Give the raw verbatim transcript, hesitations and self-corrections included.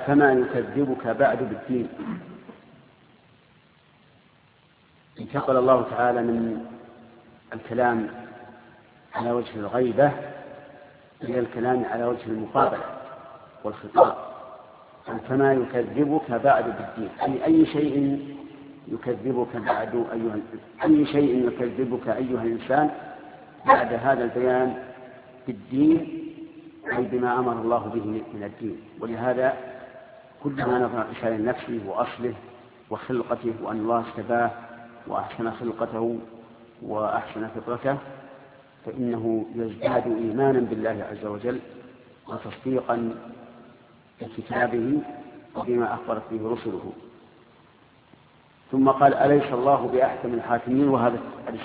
فما يكذبك بعد بالدين. انتقل الله تعالى من الكلام على وجه الغيبة إلى الكلام على وجه المقابلة والخطاب. فما يكذبك بعد بالدين، أي أي شيء يكذبك بعد أيها أي شيء يكذبك أيها الإنسان بعد هذا البيان بالدين، أي بما أمر الله به من الدين. ولهذا كلما نظر إلى نفسه وأصله وخلقته وأن الله اصطفاه وأحسن خلقته وأحسن فطرته فإنه يزداد إيمانا بالله عز وجل وتصديقا بكتابه وبما أخبرت به رسله. ثم قال: أليس الله بأحكم الحاكمين؟ وهذا